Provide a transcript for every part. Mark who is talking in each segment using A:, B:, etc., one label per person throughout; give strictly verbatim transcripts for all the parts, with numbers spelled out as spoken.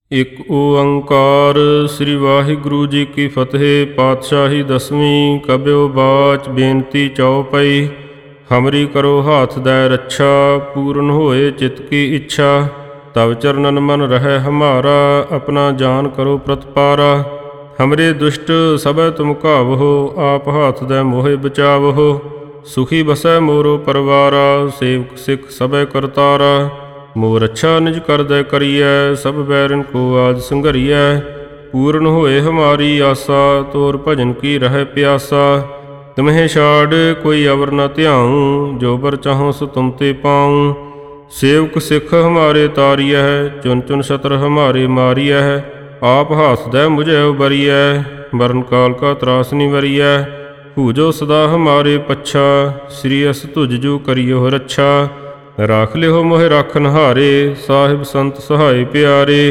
A: ਇੱਕ ਓੰਕਾਰ ਸ੍ਰੀ ਵਾਹਿਗੁਰੂ ਜੀ ਕੀ ਫਤਿਹ। ਪਾਤਸ਼ਾਹੀ ਦਸਵੀਂ ਕਬਿਓ ਬਾਚ ਬੇਨਤੀ ਚਉਪਈ। ਹਮਰੀ ਕਰੋ ਹਾਥ ਦੈ ਰੱਛਾ, ਪੂਰਨ ਹੋਏ ਚਿਤ ਕੀ ਇੱਛਾ। ਤਵ ਚਰਨਨ ਮਨ ਰਹਿ ਹਮਾਰਾ, ਆਪਣਾ ਜਾਨ ਕਰੋ ਪ੍ਰਤਪਾਰਾ। ਹਮਰੇ ਦੁਸ਼ਟ ਸਭੈ ਤੁਮ ਘਾਵਹੋ, ਆਪ ਹਾਥ ਦੈ ਮੋਹਿ ਬਚਾਵਹੋ। ਸੁਖੀ ਬਸੈ ਮੋਰੋ ਪਰਵਾਰਾ, ਸੇਵਕ ਸਿੱਖ ਸਭੈ ਕਰਤਾਰਾ। ਮੋਰ ਅੱਛਾ ਨਿਜ ਕਰਦੈ ਕਰੀਐ, ਸਭ ਬੈਰਨ ਕੋ ਆਜ ਸੰਘਰੀਐ। ਪੂਰਨ ਹੋਏ ਹਮਾਰੀ ਆਸਾ, ਤੋਰ ਭਜਨ ਕੀ ਰਹਿ ਪਿਆਸਾ। ਤੁਮਹਿ ਛਾੜ ਕੋਈ ਅਵਰ ਨ ਧਿਆਊਂ, ਜੋ ਬਰ ਚਾਹੋ ਸੋ ਤੁਮ ਤੇ ਪਾਊਂ। ਸੇਵਕ ਸਿੱਖ ਹਮਾਰੇ ਤਾਰੀਐ, ਚੁਨ ਚੁਨ ਸ਼ਤਰ ਹਮਾਰੇ ਮਾਰੀਐ। ਆਪ ਹਾਥ ਦੈ ਮੁਝੈ ਉਬਰੀਐ, ਮਰਨ ਕਾਲ ਕਾ ਤਰਾਸ ਨਿਵਰੀਐ। ਭੂਜੋ ਸਦਾ ਹਮਾਰੇ ਪੱਛਾ, ਸ੍ਰੀ ਅਸ ਤੁਜ ਜੋ ਕਰਿਓ ਰੱਛਾ। ਰਾਖ ਲਿਓ ਮੋਹਿ ਰਾਖਨ ਹਾਰੇ, ਸਾਹਿਬ ਸੰਤ ਸਹਾਏ ਪਿਆਰੇ।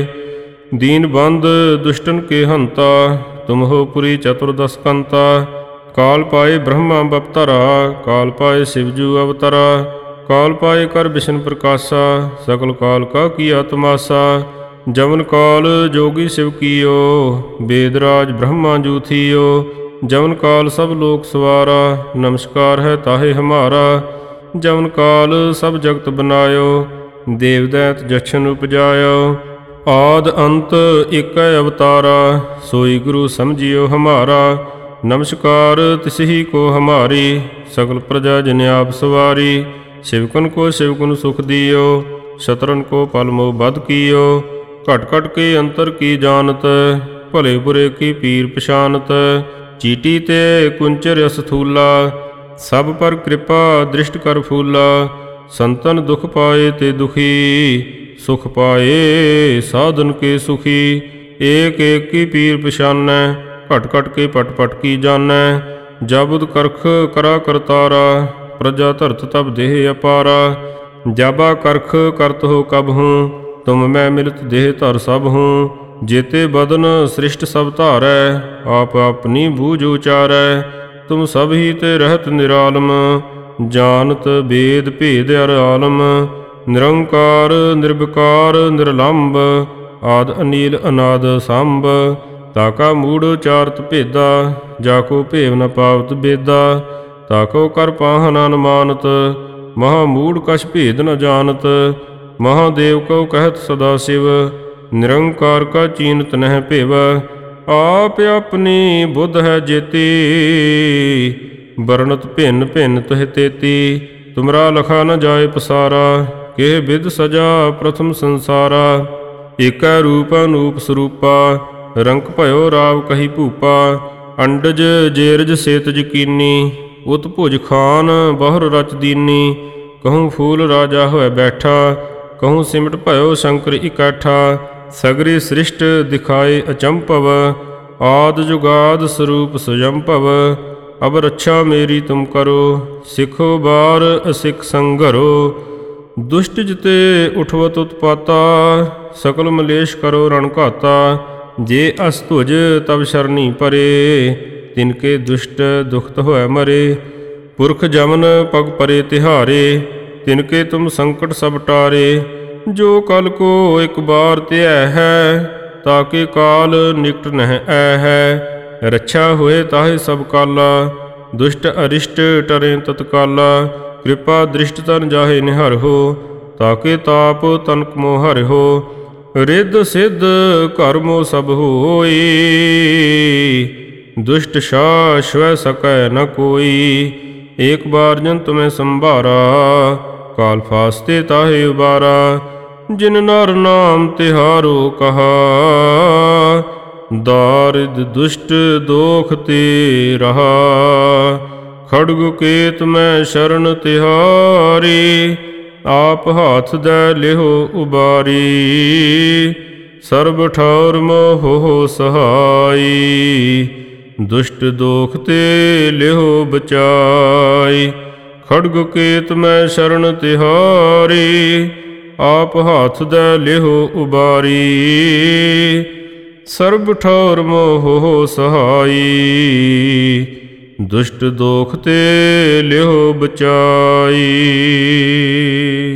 A: ਦੀਨ ਬੰਦ ਦੁਸ਼ਟਨ ਕੇ ਹੰਤਾ, ਤੁਮ ਹੋ ਪੁਰੀ ਚਤੁਰਦਸ ਕੰਤਾ। ਕਾਲ ਪਾਏ ਬ੍ਰਹਮਾ ਬਪਤਰਾ, ਕਾਲ ਪਾਏ ਸਿਵਜੂ ਅਵਤਰਾ। ਕਾਲ ਪਾਏ ਕਰ ਬਿਸ਼ਨ ਪ੍ਰਕਾਸ਼ਾ, ਸਕਲ ਕਾਲ ਕਾ ਕੀਆ ਤਮਾਸਾ। ਜਮਨ ਕਾਲ ਜੋਗੀ ਸਿਵ ਕੀਓ, ਵੇਦ ਰਾਜ ਬ੍ਰਹਮਾ ਜੂ ਥੀਓ। ਜਮਨ ਕਾਲ ਸਭ ਲੋਕ ਸਵਾਰਾ, ਨਮਸਕਾਰ ਹੈ ਤਾਹੇ ਹਮਾਰਾ। ਜਮਨ ਕਾਲ ਸਭ ਜਗਤ ਬਨਾਇਓ, ਦੇਵ ਦੈਤ ਜਛਨ ਉਪਜਾਇਓ। ਆਦ ਅੰਤ ਏਕੈ ਅਵਤਾਰਾ, ਸੋਈ ਗੁਰੂ ਸਮਝਿਓ ਹਮਾਰਾ। ਨਮਸਕਾਰ ਤਿਸਹੀ ਕੋ ਹਮਾਰੀ, ਸਗਲ ਪ੍ਰਜਾ ਜਿਨ ਆਪ ਸਵਾਰੀ। ਸਿਵਕਨ ਕੋ ਸਿਵਕੁਨ ਸੁਖ ਦਿਓ, ਸ਼ਤਰਨ ਕੋ ਪਲ ਮੋਹ ਬਧ ਕੀਓ। ਘਟ ਘਟ ਕੇ ਅੰਤਰ ਕੀ ਜਾਨਤ, ਭਲੇ ਬੁਰੇ ਕੀ ਪੀਰ ਪਛਾਨਤ। ਚੀਟੀ ਤੇ ਕੁੰਚਰ ਅਸਥੂਲਾ, ਸਭ ਪਰ ਕਿਰਪਾ ਦ੍ਰਿਸ਼ਟ ਕਰ ਫੂਲਾ। ਸੰਤਨ ਦੁਖ ਪਾਏ ਤੇ ਦੁਖੀ, ਸੁਖ ਪਾਏ ਸਾਧਨ ਕੇ ਸੁਖੀ। ਏਕ ਏਕ ਕੀ ਪੀਰ ਪਛਾਨੈ, ਘਟ ਘਟ ਕੇ ਪਟ ਪਟ ਕੀ ਜਾਨੈ। ਜਬੁਦ ਕਰਖ ਕਰਾ ਕਰਤਾਰਾ, ਪ੍ਰਜਾ ਧਰਤ ਤਬ ਦੇਹ ਅਪਾਰਾ। ਜਾਬਾ ਕਰਖ ਕਰਤ ਹੋ ਕਬਹੂੰ, ਤੁਮ ਮੈਂ ਮਿਲਤ ਦੇਹ ਧਰ ਸਭ ਹੂੰ। ਜੇਤੇ ਬਦਨ ਸ੍ਰਿਸ਼ਟ ਸਭ ਧਾਰੈ, ਆਪ ਆਪਣੀ ਬੂਝ ਉਚਾਰੈ। ਤੁਮ ਸਭ ਹੀ ਤੇ ਰਹਿਤ ਨਿਰਾਲਮ, ਜਾਨਤ ਵੇਦ ਭੇਦ ਅਰ ਆਲਮ। ਨਿਰੰਕਾਰ ਨਿਰਵਿਕਾਰ ਨਿਰਲੰਭ, ਆਦ ਅਨੀਲ ਅਨਾਦ ਸੰਭ। ਤਾਕਾ ਮੂੜ ਉਚਾਰਤ ਭੇਦਾ, ਜਾਕੋ ਭੇਵ ਨ ਪਾਵਤ ਬੇਦਾ। ਤਾਕੋ ਕਰ ਪਾਹਨ ਅਨੁਮਾਨਤ, ਮਹਾ ਮੂੜ ਕਛ ਭੇਦ ਨ ਜਾਨਤ। ਮਹਾਦੇਵ ਕਉ ਕਹਿਤ ਸਦਾ ਸਿਵ, ਨਿਰੰਕਾਰ ਕਾ ਚੀਨਤ ਨਹਿ ਭੇਵ। ਆਪ ਆਪਣੀ ਬੁੱਧ ਹੈ ਜੇਤੀ, ਵਰਣਤ ਭਿੰਨ ਭਿੰਨ ਤੁਹਿ ਤੇਤੀ। ਤੁਮਰਾ ਲਖਾ ਨ ਜਾਏ ਪਸਾਰਾ, ਕਿਹ ਬਿਦ ਸਜਾ ਪ੍ਰਥਮ ਸੰਸਾਰਾ। ਏਕੈ ਰੂਪ ਅਨੂਪ ਸਰੂਪਾ, ਰੰਕ ਭਇਓ ਰਾਵ ਕਹੀ ਭੂਪਾ। ਅੰਡਜ ਜੇਰਜ ਸੇਤਜ ਕੀਨੀ, ਉਤ ਭੁਜ ਖਾਨ ਬਹੁਰ ਰਚ ਦੀਨੀ। ਕਹੂੰ ਫੂਲ ਰਾਜਾ ਹੋਇ ਬੈਠਾ, ਕਹੂੰ ਸਿਮਟ ਭਇਓ ਸ਼ੰਕਰ ਇਕੱਠਾ। ਸਗਰੀ ਸ੍ਰਿਸ਼ਟ ਦਿਖਾਏ ਅਚੰਭਵ, ਆਦ ਜੁਗਾਦ ਸਰੂਪ ਸੁਜੰਭਵ। ਅਬ ਰੱਛਾ ਮੇਰੀ ਤੁਮ ਕਰੋ, ਸਿੱਖੋ ਬਾਰ ਅਸਿੱਖ ਸੰਘਰੋ। ਦੁਸ਼ਟ ਜਿਤੇ ਉਠਵਤ ਉਤਪਾਤਾ, ਸਕਲ ਮਲੇਸ਼ ਕਰੋ ਰਣ ਘਾਤਾ। ਜੇ ਅਸ ਧੁਜ ਤਬ ਸ਼ਰਨੀ ਪਰੇ, ਤਿਨਕੇ ਦੁਸ਼ਟ ਦੁਖਤ ਹੋਇ ਮਰੇ। ਪੁਰਖ ਜਮਨ ਪਗ ਪਰੇ ਤਿਹਾਰੇ, ਤਿਨਕੇ ਤੁਮ ਸੰਕਟ ਸਭ ਟਾਰੇ। ਜੋ ਕਲ ਕੋ ਇੱਕ ਬਾਰ ਧਿਐ ਹੈ, ਤਾਕੇ ਕਾਲ ਨਿਕਟ ਨਹਿ ਐ ਹੈ। ਰੱਛਾ ਹੋਏ ਤਾਹੇ ਸਭ ਕਾਲਾ, ਦੁਸ਼ਟ ਅਰਿਸ਼ਟ ਟਰੇ ਤਤਕਾਲਾ। ਕਿਰਪਾ ਦ੍ਰਿਸ਼ਟ ਤਨ ਜਾਹੇ ਨਿਹਰਹੁ, ਤਾਕੇ ਤਾਪ ਤਨਕ ਮੋ ਹਰਿਹੁ। ਰਿੱਧ ਸਿੱਧ ਘਰ ਮੋ ਸਭ ਹੋਈ, ਦੁਸ਼ਟ ਸ਼ਾ ਸ਼ਵੈ ਸਕੈ ਨ ਕੋਈ। ਏਕ ਬਾਰ ਜਨ ਤੁਮੈ ਸੰਭਾਰਾ, ਕਾਲ ਫਾਸਤੇ ਤਾਹੇ ਉਬਾਰਾ। ਜਿਨ ਨਰ ਨਾਮ ਤਿਹਾਰੋ ਕਹਾ, ਦਾਰਿਦ ਦੁਸ਼ਟ ਦੋਖ ਤੇ ਰਹਾ। ਖੜਗ ਕੇਤ ਮੈਂ ਸ਼ਰਨ ਤਿਹਾਰੀ, ਆਪ ਹਾਥ ਦੈ ਲਿਹੋ ਉਬਾਰੀ। ਸਰਬ ਠੌਰ ਮੋਹ ਸਹਾਈ, ਦੁਸ਼ਟ ਦੋਖ ਤੇ ਲਿਹੋ ਬਚਾਈ। ਖੜਗ ਕੇਤ ਮੈਂ ਸ਼ਰਨ ਤਿਹਾਰੀ, ਆਪ ਹਾਥ ਦੈ ਲਿਹੋ ਉਬਾਰੀ। ਸਰਬ ਠੌਰ ਮੋਹ ਸਹਾਈ, ਦੁਸ਼ਟ ਦੋਖ ਤੇ ਲਿਹੋ ਬਚਾਈ।